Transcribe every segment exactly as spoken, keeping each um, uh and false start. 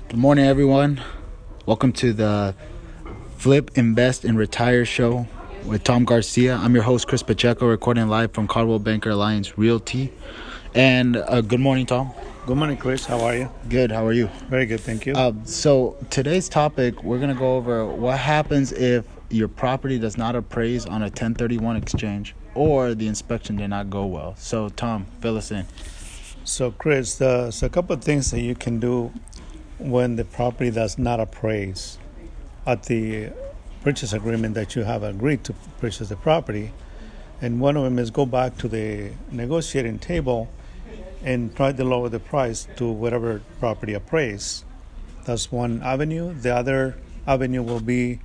Good morning, everyone. Welcome to the Flip, Invest, and Retire show with Tom Garcia. I'm your host, Chris Pacheco, recording live from Coldwell Banker Alliance Realty. And uh, good morning, Tom. Good morning, Chris. How are you? Good. How are you? Very good, thank you. Uh, so today's topic, we're going to go over what happens if your property does not appraise on a ten thirty-one exchange or the inspection did not go well. So, Tom, fill us in. So, Chris, there's a couple of things that you can do when the property does not appraise at the purchase agreement that you have agreed to purchase the property. And one of them is go back to the negotiating table and try to lower the price to whatever property appraised. That's one avenue. The other avenue will be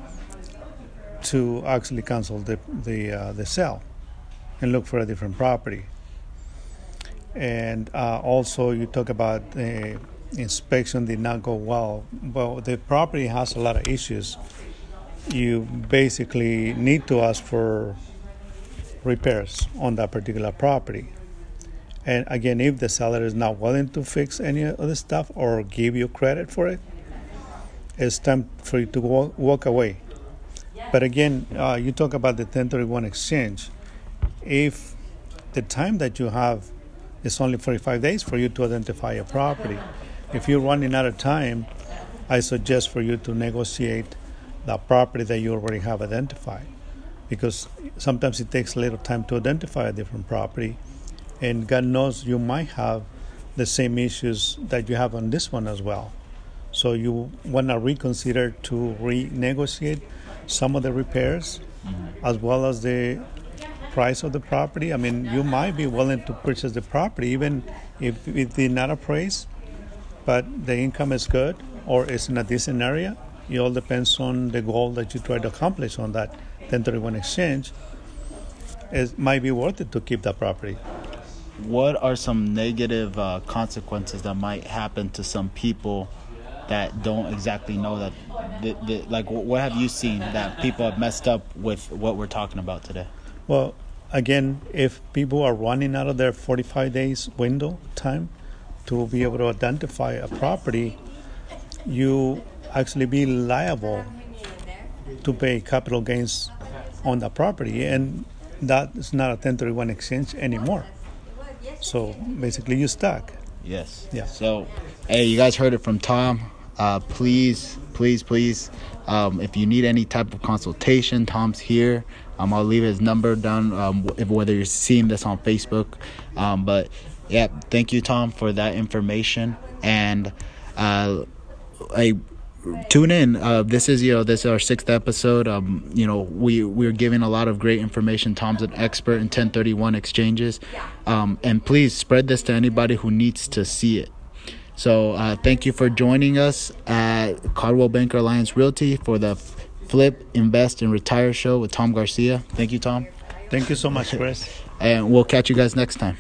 to actually cancel the the uh, the sale and look for a different property. And uh, also, you talk about the inspection did not go well. Well, the property has a lot of issues. You basically need to ask for repairs on that particular property. And again, if the seller is not willing to fix any of the stuff or give you credit for it, it's time for you to walk, walk away. But again, uh, you talk about the ten thirty-one exchange. If the time that you have is only forty-five days for you to identify a property, if you're running out of time, I suggest for you to negotiate the property that you already have identified, because sometimes it takes a little time to identify a different property, and God knows you might have the same issues that you have on this one as well. So you want to reconsider to renegotiate some of the repairs, mm-hmm. as well as the price of the property. I mean, you might be willing to purchase the property even if it did not appraise, but the income is good or it's in a decent area. It all depends on the goal that you try to accomplish on that ten thirty-one exchange. It might be worth it to keep that property. What are some negative uh, consequences that might happen to some people that don't exactly know that, the, the, like, what have you seen that people have messed up with what we're talking about today? Well, again, if people are running out of their forty-five days window time to be able to identify a property, you actually be liable to pay capital gains on the property, and that is not a ten thirty-one exchange anymore. So basically, you're stuck. Yes. Yeah. So, hey, you guys heard it from Tom. Uh, please, please, please, um, if you need any type of consultation, Tom's here. Um, I'll leave his number down, um, if, whether you're seeing this on Facebook. Um, but, yeah, thank you, Tom, for that information. And uh, I tune in. Uh, this is, you know, this is our sixth episode. Um, you know, we, we're giving a lot of great information. Tom's an expert in ten thirty-one exchanges. Um, and please spread this to anybody who needs to see it. So uh, thank you for joining us at Coldwell Banker Alliance Realty for the Flip, Invest, and Retire show with Tom Garcia. Thank you, Tom. Thank you so much, Chris. And we'll catch you guys next time.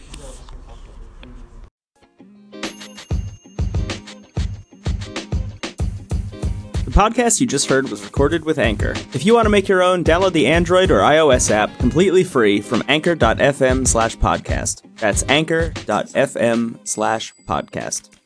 The podcast you just heard was recorded with Anchor. If you want to make your own, download the Android or iOS app completely free from anchor.fm slash podcast. That's anchor.fm slash podcast.